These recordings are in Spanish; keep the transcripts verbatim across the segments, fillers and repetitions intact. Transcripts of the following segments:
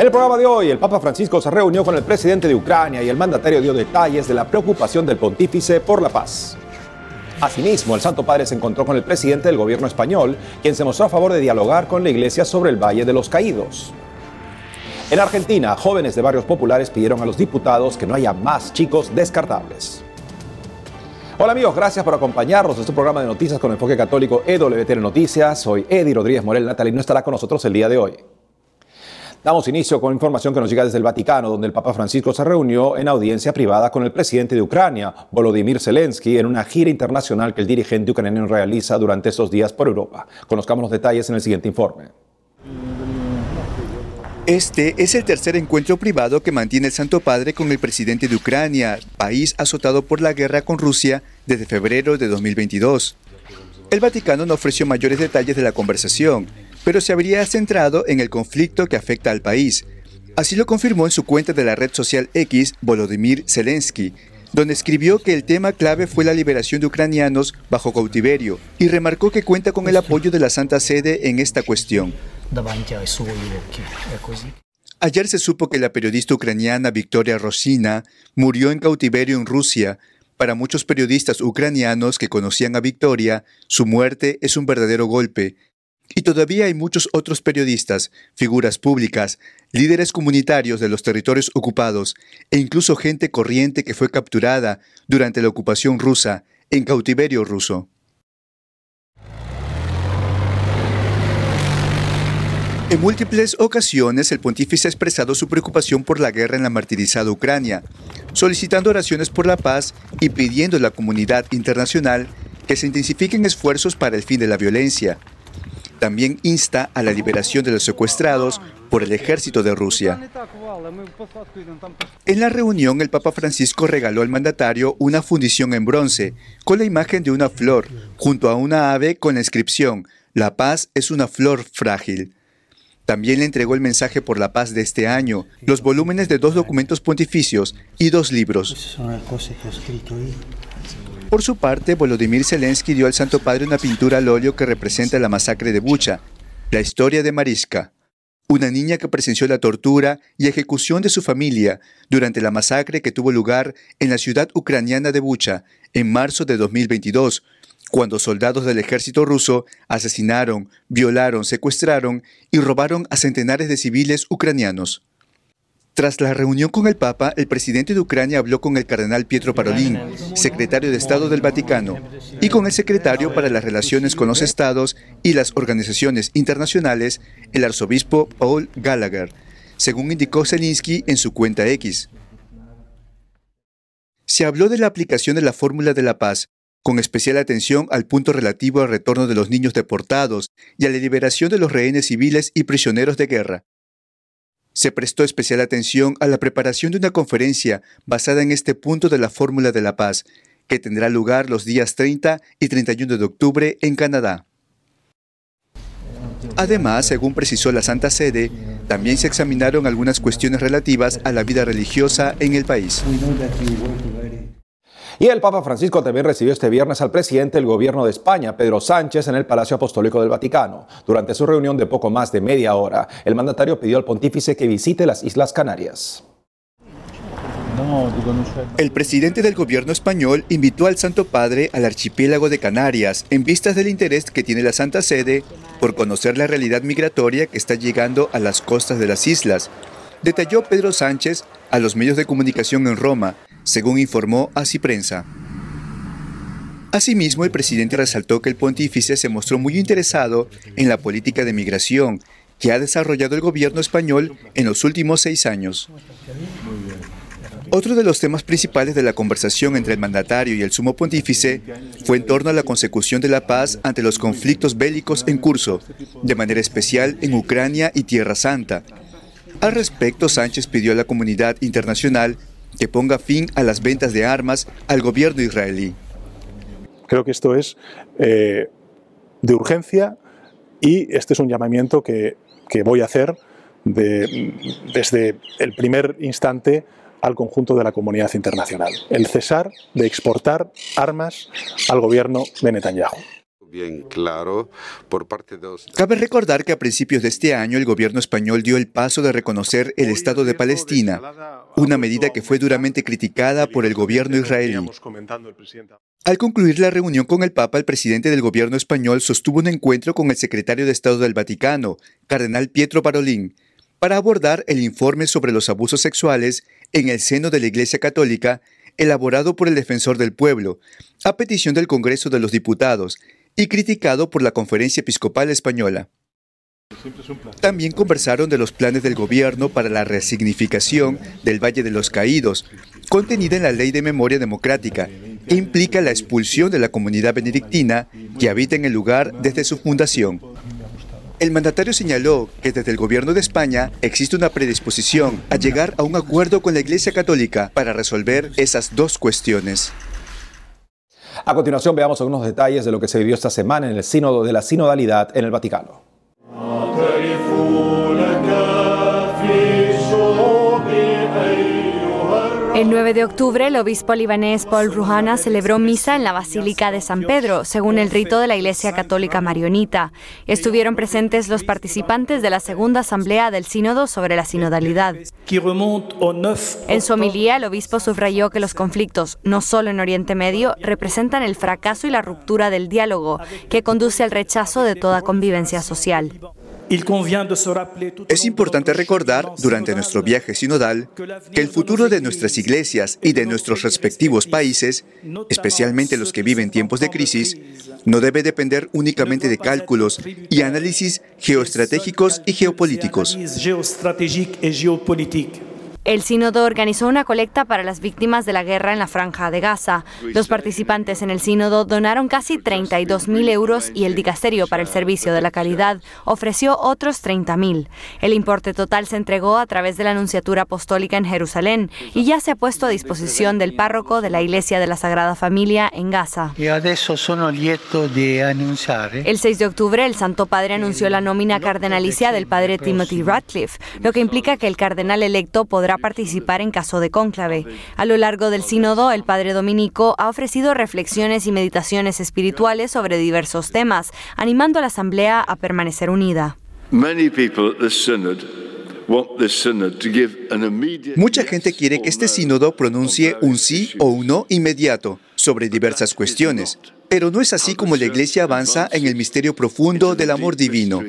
el programa de hoy, el Papa Francisco se reunió con el presidente de Ucrania y el mandatario dio detalles de la preocupación del pontífice por la paz. Asimismo, el Santo Padre se encontró con el presidente del gobierno español, quien se mostró a favor de dialogar con la Iglesia sobre el Valle de los Caídos. En Argentina, jóvenes de barrios populares pidieron a los diputados que no haya más chicos descartables. Hola amigos, gracias por acompañarnos en este programa de noticias con enfoque católico E W T N Noticias. Soy Eddie Rodríguez Morel. Natalie no estará con nosotros el día de hoy. Damos inicio con información que nos llega desde el Vaticano, donde el Papa Francisco se reunió en audiencia privada con el presidente de Ucrania, Volodymyr Zelensky, en una gira internacional que el dirigente ucraniano realiza durante estos días por Europa. Conozcamos los detalles en el siguiente informe. Este es el tercer encuentro privado que mantiene el Santo Padre con el presidente de Ucrania, país azotado por la guerra con Rusia desde febrero de dos mil veintidós. El Vaticano no ofreció mayores detalles de la conversación, pero se habría centrado en el conflicto que afecta al país. Así lo confirmó en su cuenta de la red social X Volodymyr Zelensky, donde escribió que el tema clave fue la liberación de ucranianos bajo cautiverio y remarcó que cuenta con el apoyo de la Santa Sede en esta cuestión. Ayer se supo que la periodista ucraniana Victoria Rosina murió en cautiverio en Rusia. Para muchos periodistas ucranianos que conocían a Victoria, su muerte es un verdadero golpe. Y todavía hay muchos otros periodistas, figuras públicas, líderes comunitarios de los territorios ocupados e incluso gente corriente que fue capturada durante la ocupación rusa en cautiverio ruso. En múltiples ocasiones, el pontífice ha expresado su preocupación por la guerra en la martirizada Ucrania, solicitando oraciones por la paz y pidiendo a la comunidad internacional que se intensifiquen esfuerzos para el fin de la violencia. También insta a la liberación de los secuestrados por el ejército de Rusia. En la reunión, el Papa Francisco regaló al mandatario una fundición en bronce con la imagen de una flor, junto a una ave con la inscripción «La paz es una flor frágil». También le entregó el mensaje por la paz de este año, los volúmenes de dos documentos pontificios y dos libros. Por su parte, Volodymyr Zelensky dio al Santo Padre una pintura al óleo que representa la masacre de Bucha, la historia de Mariska, una niña que presenció la tortura y ejecución de su familia durante la masacre que tuvo lugar en la ciudad ucraniana de Bucha en marzo de dos mil veintidós, cuando soldados del ejército ruso asesinaron, violaron, secuestraron y robaron a centenares de civiles ucranianos. Tras la reunión con el Papa, el presidente de Ucrania habló con el cardenal Pietro Parolin, secretario de Estado del Vaticano, y con el secretario para las relaciones con los estados y las organizaciones internacionales, el arzobispo Paul Gallagher, según indicó Zelensky en su cuenta X. Se habló de la aplicación de la fórmula de la paz, con especial atención al punto relativo al retorno de los niños deportados y a la liberación de los rehenes civiles y prisioneros de guerra. Se prestó especial atención a la preparación de una conferencia basada en este punto de la fórmula de la paz, que tendrá lugar los días treinta y treinta y uno de octubre en Canadá. Además, según precisó la Santa Sede, también se examinaron algunas cuestiones relativas a la vida religiosa en el país. Y el Papa Francisco también recibió este viernes al presidente del gobierno de España, Pedro Sánchez, en el Palacio Apostólico del Vaticano. Durante su reunión de poco más de media hora, el mandatario pidió al pontífice que visite las Islas Canarias. El presidente del gobierno español invitó al Santo Padre al archipiélago de Canarias en vistas del interés que tiene la Santa Sede por conocer la realidad migratoria que está llegando a las costas de las islas. Detalló Pedro Sánchez a los medios de comunicación en Roma, según informó Así Prensa. Asimismo, el presidente resaltó que el pontífice se mostró muy interesado en la política de migración que ha desarrollado el gobierno español en los últimos seis años. Otro de los temas principales de la conversación entre el mandatario y el sumo pontífice fue en torno a la consecución de la paz ante los conflictos bélicos en curso, de manera especial en Ucrania y Tierra Santa. Al respecto, Sánchez pidió a la comunidad internacional que ponga fin a las ventas de armas al gobierno israelí. Creo que esto es eh, de urgencia y este es un llamamiento que, que voy a hacer de, desde el primer instante al conjunto de la comunidad internacional. El cesar de exportar armas al gobierno de Netanyahu. Bien claro por parte de los... Cabe recordar que a principios de este año el gobierno español dio el paso de reconocer el Estado de Palestina, una medida que fue duramente criticada por el gobierno israelí. Al concluir la reunión con el Papa, el presidente del gobierno español sostuvo un encuentro con el secretario de Estado del Vaticano, cardenal Pietro Parolin, para abordar el informe sobre los abusos sexuales en el seno de la Iglesia Católica, elaborado por el Defensor del Pueblo, a petición del Congreso de los Diputados, y criticado por la Conferencia Episcopal Española. También conversaron de los planes del gobierno para la resignificación del Valle de los Caídos, contenida en la Ley de Memoria Democrática, que implica la expulsión de la comunidad benedictina que habita en el lugar desde su fundación. El mandatario señaló que desde el gobierno de España existe una predisposición a llegar a un acuerdo con la Iglesia Católica para resolver esas dos cuestiones. A continuación veamos algunos detalles de lo que se vivió esta semana en el Sínodo de la Sinodalidad en el Vaticano. El nueve de octubre, el obispo libanés Paul Rouhana celebró misa en la Basílica de San Pedro, según el rito de la Iglesia Católica Maronita. Estuvieron presentes los participantes de la segunda asamblea del Sínodo sobre la sinodalidad. En su homilía, el obispo subrayó que los conflictos, no solo en Oriente Medio, representan el fracaso y la ruptura del diálogo, que conduce al rechazo de toda convivencia social. Es importante recordar, durante nuestro viaje sinodal, que el futuro de nuestras iglesias y de nuestros respectivos países, especialmente los que viven tiempos de crisis, no debe depender únicamente de cálculos y análisis geoestratégicos y geopolíticos. El sínodo organizó una colecta para las víctimas de la guerra en la Franja de Gaza. Los participantes en el sínodo donaron casi treinta y dos mil euros y el dicasterio para el servicio de la caridad ofreció otros treinta mil. El importe total se entregó a través de la Anunciatura Apostólica en Jerusalén y ya se ha puesto a disposición del párroco de la Iglesia de la Sagrada Familia en Gaza. El seis de octubre, el Santo Padre anunció la nómina cardenalicia del padre Timothy Ratcliffe, lo que implica que el cardenal electo podrá participar en caso de cónclave. A lo largo del sínodo, el padre dominico ha ofrecido reflexiones y meditaciones espirituales sobre diversos temas, animando a la asamblea a permanecer unida. Mucha gente quiere que este sínodo pronuncie un sí o un no inmediato sobre diversas cuestiones, pero no es así como la Iglesia avanza en el misterio profundo del amor divino.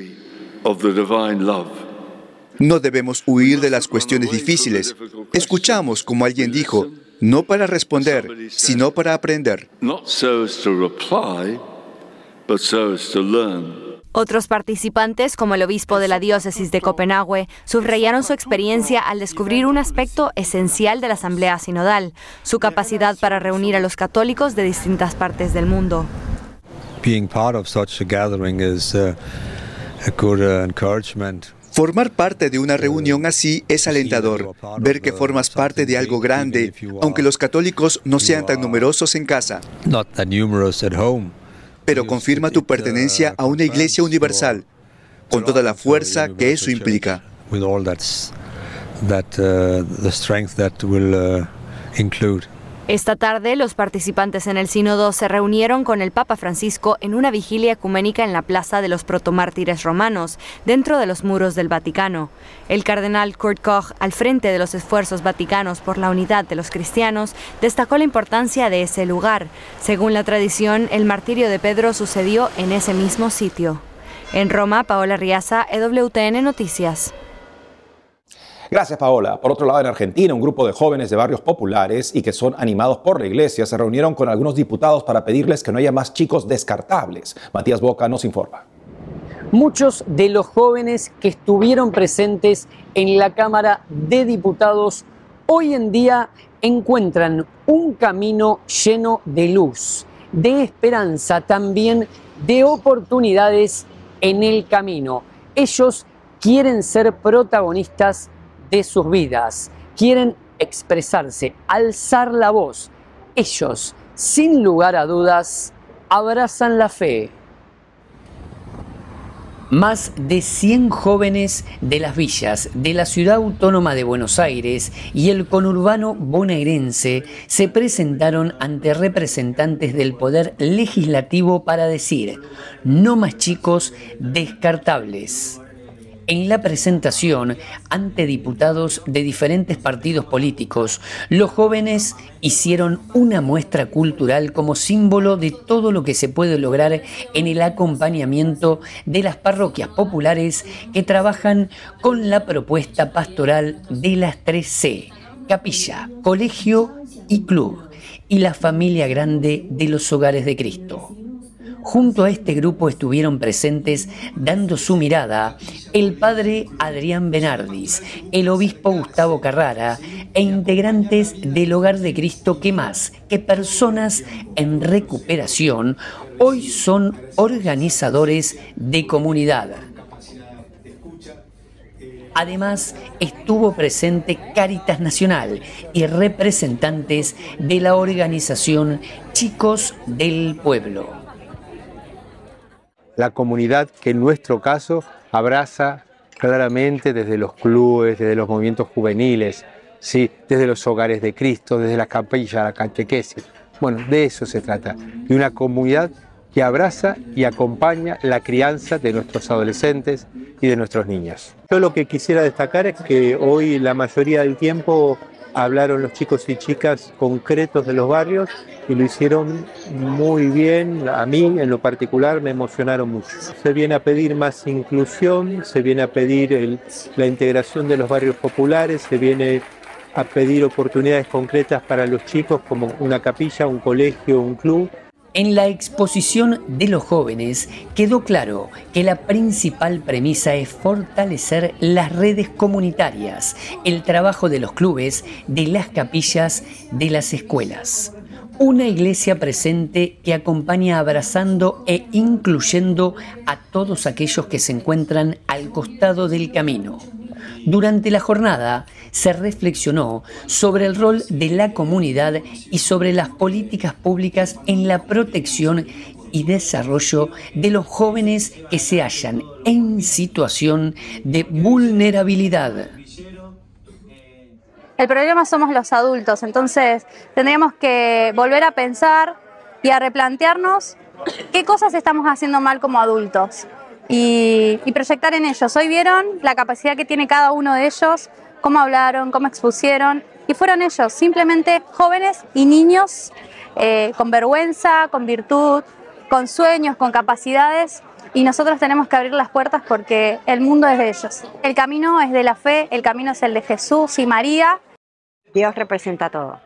No debemos huir de las cuestiones difíciles. Escuchamos, como alguien dijo, no para responder, sino para aprender. Otros participantes, como el obispo de la diócesis de Copenhague, subrayaron su experiencia al descubrir un aspecto esencial de la asamblea sinodal, su capacidad para reunir a los católicos de distintas partes del mundo. Being part of such a gathering is uh, a good uh, encouragement. Formar parte de una reunión así es alentador, ver que formas parte de algo grande, aunque los católicos no sean tan numerosos en casa. Pero confirma tu pertenencia a una iglesia universal, con toda la fuerza que eso implica. Esta tarde, los participantes en el sínodo se reunieron con el Papa Francisco en una vigilia ecuménica en la Plaza de los Protomártires Romanos, dentro de los muros del Vaticano. El cardenal Kurt Koch, al frente de los esfuerzos vaticanos por la unidad de los cristianos, destacó la importancia de ese lugar. Según la tradición, el martirio de Pedro sucedió en ese mismo sitio. En Roma, Paola Riaza, E W T N Noticias. Gracias, Paola. Por otro lado, en Argentina, un grupo de jóvenes de barrios populares y que son animados por la iglesia se reunieron con algunos diputados para pedirles que no haya más chicos descartables. Matías Boca nos informa. Muchos de los jóvenes que estuvieron presentes en la Cámara de Diputados hoy en día encuentran un camino lleno de luz, de esperanza, también de oportunidades en el camino. Ellos quieren ser protagonistas de sus vidas, quieren expresarse, alzar la voz. Ellos, sin lugar a dudas, abrazan la fe. Más de cien jóvenes de las villas de la Ciudad Autónoma de Buenos Aires y el conurbano bonaerense se presentaron ante representantes del Poder Legislativo para decir: no más chicos descartables. En la presentación ante diputados de diferentes partidos políticos, los jóvenes hicieron una muestra cultural como símbolo de todo lo que se puede lograr en el acompañamiento de las parroquias populares que trabajan con la propuesta pastoral de las tres C: capilla, colegio y club, y la familia grande de los hogares de Cristo. Junto a este grupo estuvieron presentes, dando su mirada, el padre Adrián Benardis, el obispo Gustavo Carrara e integrantes del Hogar de Cristo que más que personas en recuperación, hoy son organizadores de comunidad. Además, estuvo presente Cáritas Nacional y representantes de la organización Chicos del Pueblo. La comunidad que en nuestro caso abraza claramente desde los clubes, desde los movimientos juveniles, ¿sí? Desde los hogares de Cristo, desde la capilla, la catequesis. Bueno, de eso se trata, de una comunidad que abraza y acompaña la crianza de nuestros adolescentes y de nuestros niños. Yo lo que quisiera destacar es que hoy la mayoría del tiempo hablaron los chicos y chicas concretos de los barrios y lo hicieron muy bien. A mí en lo particular me emocionaron mucho. Se viene a pedir más inclusión, se viene a pedir el, la integración de los barrios populares, se viene a pedir oportunidades concretas para los chicos como una capilla, un colegio, un club. En la exposición de los jóvenes quedó claro que la principal premisa es fortalecer las redes comunitarias, el trabajo de los clubes, de las capillas, de las escuelas. Una iglesia presente que acompaña abrazando e incluyendo a todos aquellos que se encuentran al costado del camino. Durante la jornada se reflexionó sobre el rol de la comunidad y sobre las políticas públicas en la protección y desarrollo de los jóvenes que se hallan en situación de vulnerabilidad. El problema somos los adultos, entonces tendríamos que volver a pensar y a replantearnos qué cosas estamos haciendo mal como adultos. Y, y proyectar en ellos. Hoy vieron la capacidad que tiene cada uno de ellos, cómo hablaron, cómo expusieron, y fueron ellos, simplemente jóvenes y niños eh, con vergüenza, con virtud, con sueños, con capacidades, y nosotros tenemos que abrir las puertas porque el mundo es de ellos. El camino es de la fe, el camino es el de Jesús y María. Dios representa todo.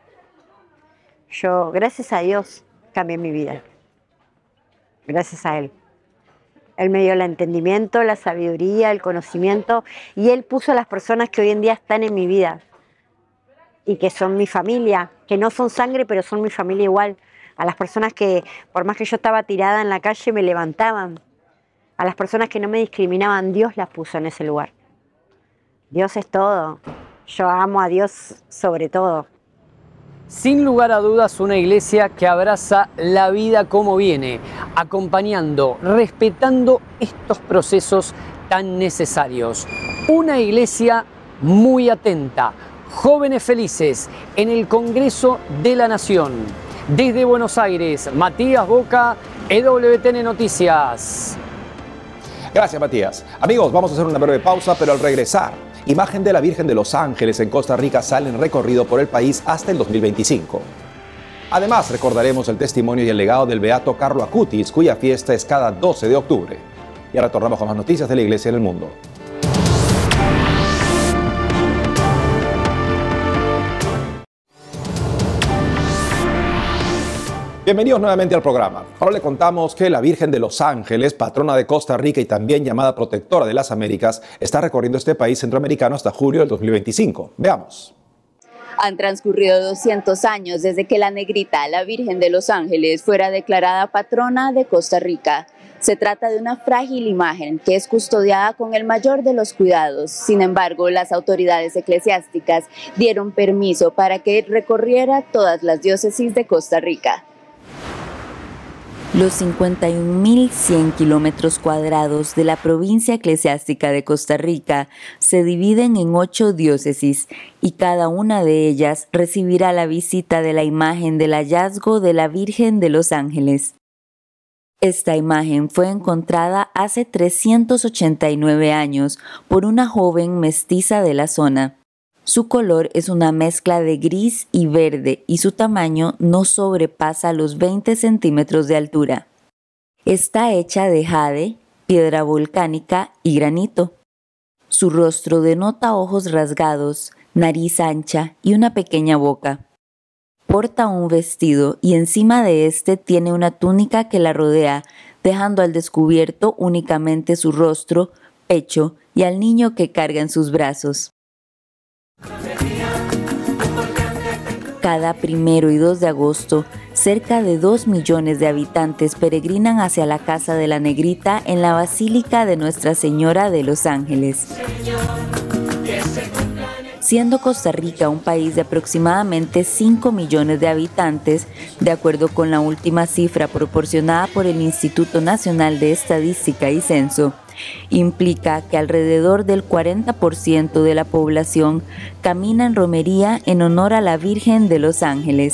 Yo, gracias a Dios, cambié mi vida. Gracias a Él. Él me dio el entendimiento, la sabiduría, el conocimiento, y Él puso a las personas que hoy en día están en mi vida y que son mi familia, que no son sangre, pero son mi familia igual. A las personas que, por más que yo estaba tirada en la calle, me levantaban. A las personas que no me discriminaban, Dios las puso en ese lugar. Dios es todo. Yo amo a Dios sobre todo. Sin lugar a dudas, una iglesia que abraza la vida como viene, acompañando, respetando estos procesos tan necesarios. Una iglesia muy atenta, jóvenes felices en el Congreso de la Nación. Desde Buenos Aires, Matías Boca, E W T N Noticias. Gracias, Matías. Amigos, vamos a hacer una breve pausa, pero al regresar, imagen de la Virgen de los Ángeles en Costa Rica sale en recorrido por el país hasta el dos mil veinticinco. Además, recordaremos el testimonio y el legado del beato Carlo Acutis, cuya fiesta es cada doce de octubre. Y ahora retornamos con más noticias de la Iglesia en el mundo. Bienvenidos nuevamente al programa. Ahora le contamos que la Virgen de los Ángeles, patrona de Costa Rica y también llamada protectora de las Américas, está recorriendo este país centroamericano hasta julio del dos mil veinticinco. Veamos. Han transcurrido doscientos años desde que la negrita, la Virgen de los Ángeles, fuera declarada patrona de Costa Rica. Se trata de una frágil imagen que es custodiada con el mayor de los cuidados. Sin embargo, las autoridades eclesiásticas dieron permiso para que recorriera todas las diócesis de Costa Rica. Los cincuenta y un mil cien kilómetros cuadrados de la provincia eclesiástica de Costa Rica se dividen en ocho diócesis y cada una de ellas recibirá la visita de la imagen del hallazgo de la Virgen de los Ángeles. Esta imagen fue encontrada hace trescientos ochenta y nueve años por una joven mestiza de la zona. Su color es una mezcla de gris y verde y su tamaño no sobrepasa los veinte centímetros de altura. Está hecha de jade, piedra volcánica y granito. Su rostro denota ojos rasgados, nariz ancha y una pequeña boca. Porta un vestido y encima de este tiene una túnica que la rodea, dejando al descubierto únicamente su rostro, pecho y al niño que carga en sus brazos. Cada primero y dos de agosto, cerca de dos millones de habitantes peregrinan hacia la casa de la Negrita en la Basílica de Nuestra Señora de los Ángeles. Siendo Costa Rica un país de aproximadamente cinco millones de habitantes, de acuerdo con la última cifra proporcionada por el Instituto Nacional de Estadística y Censo, implica que alrededor del cuarenta por ciento de la población camina en romería en honor a la Virgen de los Ángeles.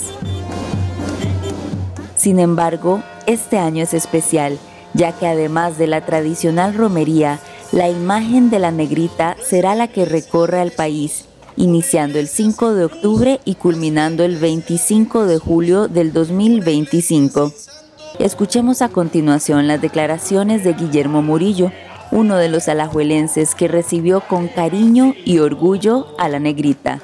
Sin embargo, este año es especial, ya que además de la tradicional romería, la imagen de la Negrita será la que recorra el país, iniciando el cinco de octubre y culminando el veinticinco de julio del dos mil veinticinco. Escuchemos a continuación las declaraciones de Guillermo Murillo, uno de los alajuelenses que recibió con cariño y orgullo a la Negrita.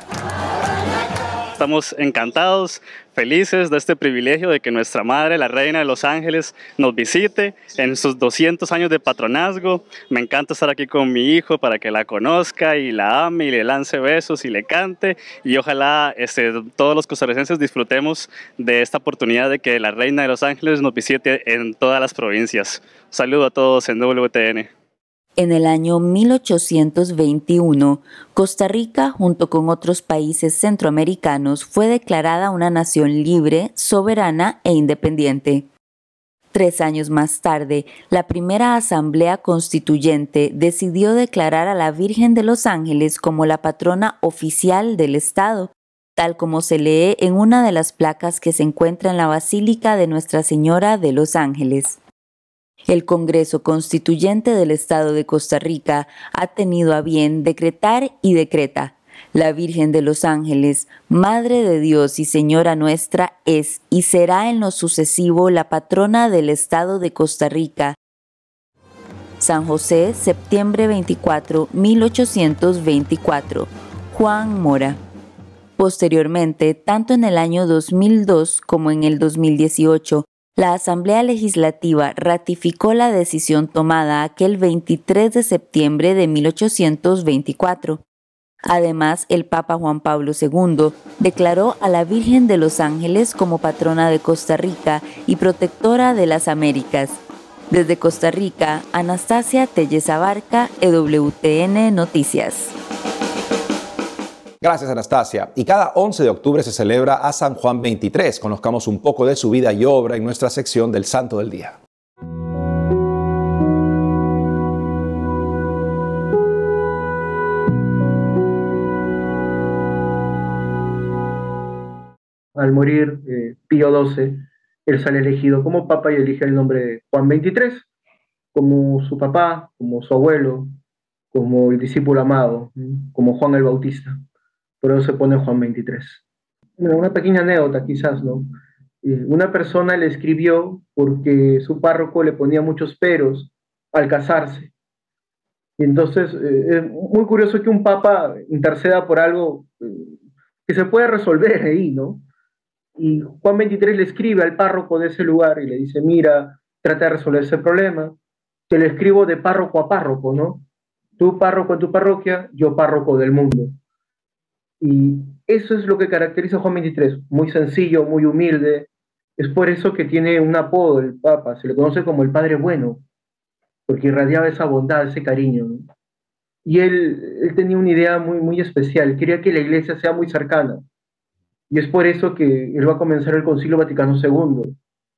Estamos encantados, felices de este privilegio de que nuestra madre, la Reina de los Ángeles, nos visite en sus doscientos años de patronazgo. Me encanta estar aquí con mi hijo para que la conozca y la ame y le lance besos y le cante. Y ojalá este, todos los costarricenses disfrutemos de esta oportunidad de que la Reina de los Ángeles nos visite en todas las provincias. Un saludo a todos en W T N. En el año mil ochocientos veintiuno, Costa Rica, junto con otros países centroamericanos, fue declarada una nación libre, soberana e independiente. Tres años más tarde, la primera Asamblea Constituyente decidió declarar a la Virgen de los Ángeles como la patrona oficial del Estado, tal como se lee en una de las placas que se encuentra en la Basílica de Nuestra Señora de los Ángeles. El Congreso Constituyente del Estado de Costa Rica ha tenido a bien decretar y decreta: la Virgen de los Ángeles, Madre de Dios y Señora nuestra, es y será en lo sucesivo la patrona del Estado de Costa Rica. San José, septiembre veinticuatro, mil ochocientos veinticuatro. Juan Mora. Posteriormente, tanto en el año dos mil dos como en el dos mil dieciocho, la Asamblea Legislativa ratificó la decisión tomada aquel veintitrés de septiembre de mil ochocientos veinticuatro. Además, el Papa Juan Pablo segundo declaró a la Virgen de los Ángeles como patrona de Costa Rica y protectora de las Américas. Desde Costa Rica, Anastasia Telles Abarca, E W T N Noticias. Gracias, Anastasia. Y cada once de octubre se celebra a San Juan veintitrés. Conozcamos un poco de su vida y obra en nuestra sección del Santo del Día. Al morir eh, Pío doce, él sale elegido como papa y elige el nombre de Juan veintitrés, como su papá, como su abuelo, como el discípulo amado, como Juan el Bautista. Por eso se pone Juan veintitrés. Una pequeña anécdota quizás, ¿no? Una persona le escribió porque su párroco le ponía muchos peros al casarse. Y entonces eh, es muy curioso que un papa interceda por algo eh, que se puede resolver ahí, ¿no? Y Juan veintitrés le escribe al párroco de ese lugar y le dice: mira, trata de resolver ese problema. Te lo escribo de párroco a párroco, ¿no? Tú párroco en tu parroquia, yo párroco del mundo. Y eso es lo que caracteriza a Juan veintitrés, muy sencillo, muy humilde. Es por eso que tiene un apodo el Papa, se le conoce como el Padre Bueno, porque irradiaba esa bondad, ese cariño, ¿no? Y él, él tenía una idea muy, muy especial, quería que la iglesia sea muy cercana. Y es por eso que él va a comenzar el Concilio Vaticano segundo,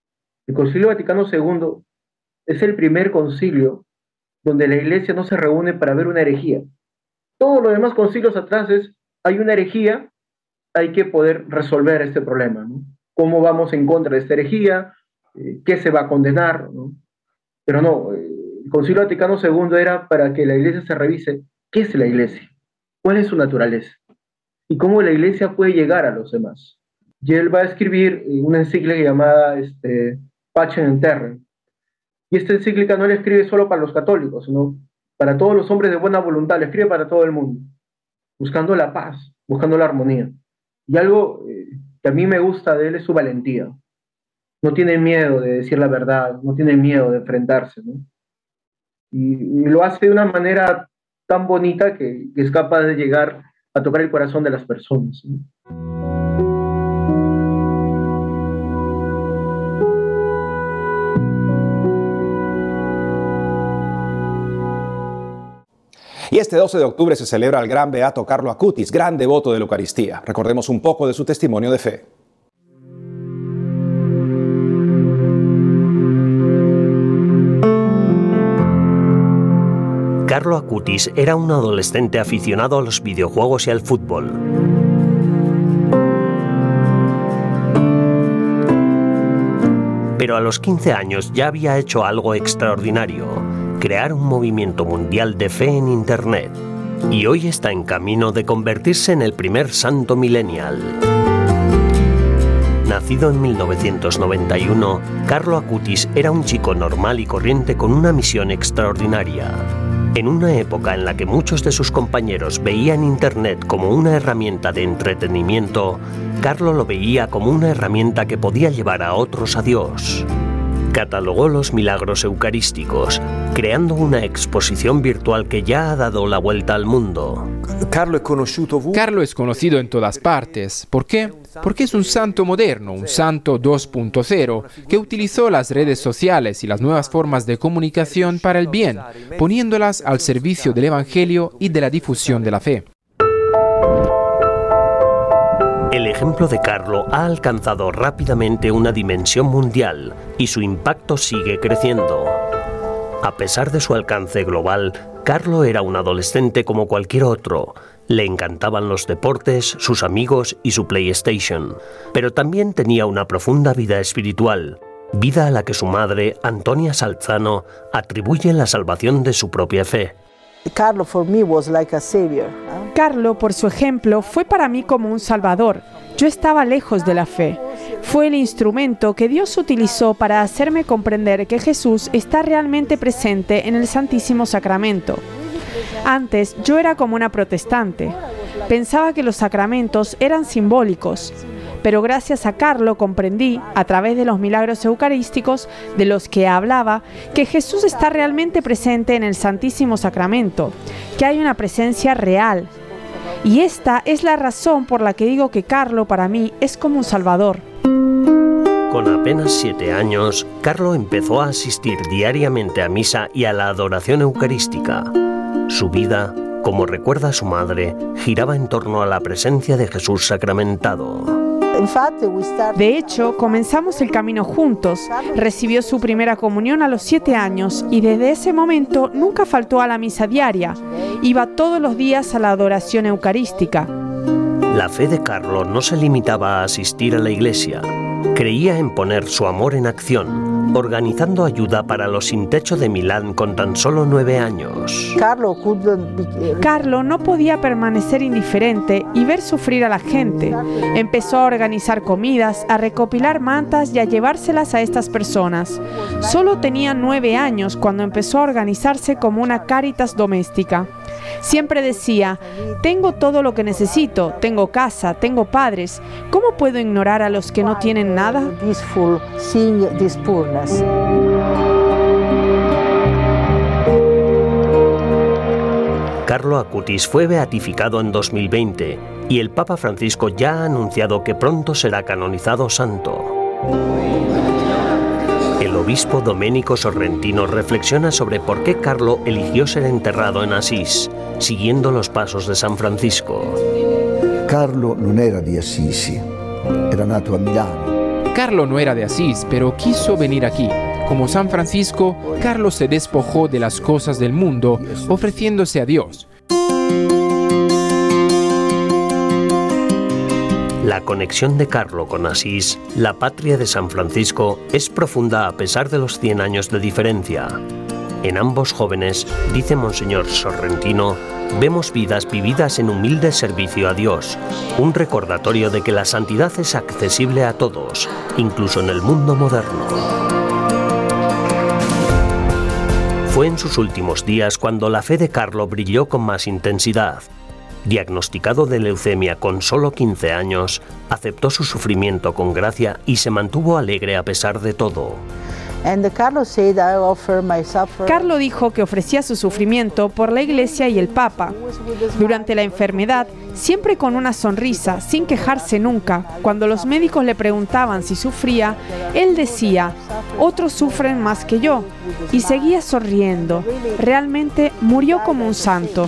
El Concilio Vaticano segundo es el primer concilio donde la Iglesia no se reúne para ver una herejía. Todos los demás concilios atrás es, hay una herejía, hay que poder resolver este problema, ¿no? ¿Cómo vamos en contra de esta herejía? Eh, ¿Qué se va a condenar? ¿No? Pero no, eh, el Concilio Vaticano segundo era para que la Iglesia se revise qué es la Iglesia, cuál es su naturaleza y cómo la Iglesia puede llegar a los demás. Y él va a escribir una encíclica llamada este, Pacem in Terre. Y esta encíclica no la escribe solo para los católicos, sino para todos los hombres de buena voluntad, la escribe para todo el mundo, buscando la paz, buscando la armonía. Y algo eh, que a mí me gusta de él es su valentía. No tiene miedo de decir la verdad, no tiene miedo de enfrentarse, ¿no? Y, y lo hace de una manera tan bonita que, que es capaz de llegar a tocar el corazón de las personas, ¿no? Y este doce de octubre se celebra al gran beato Carlo Acutis, gran devoto de la Eucaristía. Recordemos un poco de su testimonio de fe. Carlo Acutis era un adolescente aficionado a los videojuegos y al fútbol. Pero a los quince años ya había hecho algo extraordinario: crear un movimiento mundial de fe en Internet. Y hoy está en camino de convertirse en el primer santo millennial. Nacido en mil novecientos noventa y uno, Carlo Acutis era un chico normal y corriente con una misión extraordinaria. En una época en la que muchos de sus compañeros veían Internet como una herramienta de entretenimiento, Carlo lo veía como una herramienta que podía llevar a otros a Dios. Catalogó los milagros eucarísticos, creando una exposición virtual que ya ha dado la vuelta al mundo. Carlo es conocido en todas partes. ¿Por qué? Porque es un santo moderno, un santo dos punto cero, que utilizó las redes sociales y las nuevas formas de comunicación para el bien, poniéndolas al servicio del Evangelio y de la difusión de la fe. El ejemplo de Carlo ha alcanzado rápidamente una dimensión mundial y su impacto sigue creciendo. A pesar de su alcance global, Carlo era un adolescente como cualquier otro. Le encantaban los deportes, sus amigos y su PlayStation. Pero también tenía una profunda vida espiritual, vida a la que su madre, Antonia Salzano, atribuye la salvación de su propia fe. Carlo for me was like a savior. Carlo, por su ejemplo, fue para mí como un salvador. Yo estaba lejos de la fe. Fue el instrumento que Dios utilizó para hacerme comprender que Jesús está realmente presente en el Santísimo Sacramento. Antes yo era como una protestante. Pensaba que los sacramentos eran simbólicos. Pero gracias a Carlo comprendí, a través de los milagros eucarísticos de los que hablaba, que Jesús está realmente presente en el Santísimo Sacramento, que hay una presencia real. Y esta es la razón por la que digo que Carlo para mí es como un salvador. Con apenas siete años, Carlo empezó a asistir diariamente a misa y a la adoración eucarística. Su vida, como recuerda su madre, giraba en torno a la presencia de Jesús sacramentado. De hecho, comenzamos el camino juntos. Recibió su primera comunión a los siete años y desde ese momento nunca faltó a la misa diaria. Iba todos los días a la adoración eucarística. La fe de Carlo no se limitaba a asistir a la iglesia. Creía en poner su amor en acción, organizando ayuda para los sin techo de Milán con tan solo nueve años. Carlo no podía permanecer indiferente y ver sufrir a la gente. Empezó a organizar comidas, a recopilar mantas y a llevárselas a estas personas. Solo tenía nueve años cuando empezó a organizarse como una Cáritas doméstica. Siempre decía, tengo todo lo que necesito, tengo casa, tengo padres. ¿Cómo puedo ignorar a los que no tienen nada? Carlo Acutis fue beatificado en dos mil veinte y el Papa Francisco ya ha anunciado que pronto será canonizado santo. El obispo Domenico Sorrentino reflexiona sobre por qué Carlo eligió ser enterrado en Asís, siguiendo los pasos de San Francisco. Carlo non era di Assisi, era nato a Milano. Carlo no era de Asís, pero quiso venir aquí. Como San Francisco, Carlo se despojó de las cosas del mundo, ofreciéndose a Dios. La conexión de Carlo con Asís, la patria de San Francisco, es profunda a pesar de los cien años de diferencia. En ambos jóvenes, dice Monseñor Sorrentino, vemos vidas vividas en humilde servicio a Dios, un recordatorio de que la santidad es accesible a todos, incluso en el mundo moderno. Fue en sus últimos días cuando la fe de Carlo brilló con más intensidad. Diagnosticado de leucemia con solo quince años, aceptó su sufrimiento con gracia y se mantuvo alegre a pesar de todo. Carlo dijo que ofrecía su sufrimiento por la Iglesia y el Papa. Durante la enfermedad, siempre con una sonrisa, sin quejarse nunca, cuando los médicos le preguntaban si sufría, él decía, otros sufren más que yo, y seguía sonriendo. Realmente murió como un santo.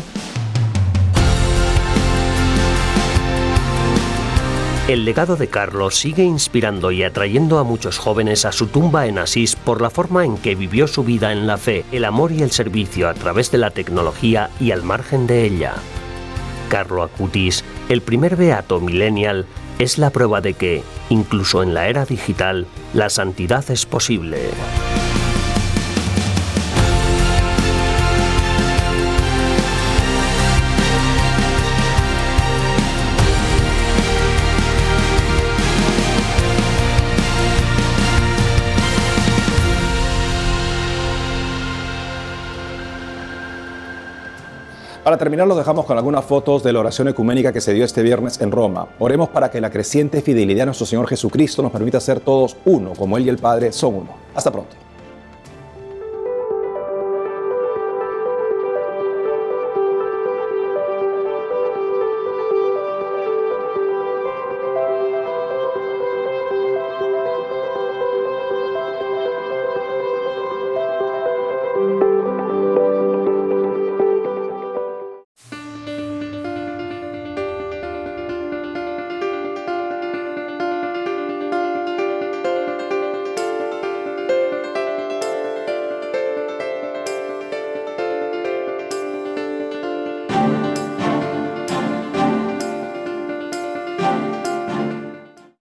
El legado de Carlo sigue inspirando y atrayendo a muchos jóvenes a su tumba en Asís por la forma en que vivió su vida en la fe, el amor y el servicio a través de la tecnología y al margen de ella. Carlo Acutis, el primer beato millennial, es la prueba de que, incluso en la era digital, la santidad es posible. Para terminar, los dejamos con algunas fotos de la oración ecuménica que se dio este viernes en Roma. Oremos para que la creciente fidelidad a nuestro Señor Jesucristo nos permita ser todos uno, como Él y el Padre son uno. Hasta pronto.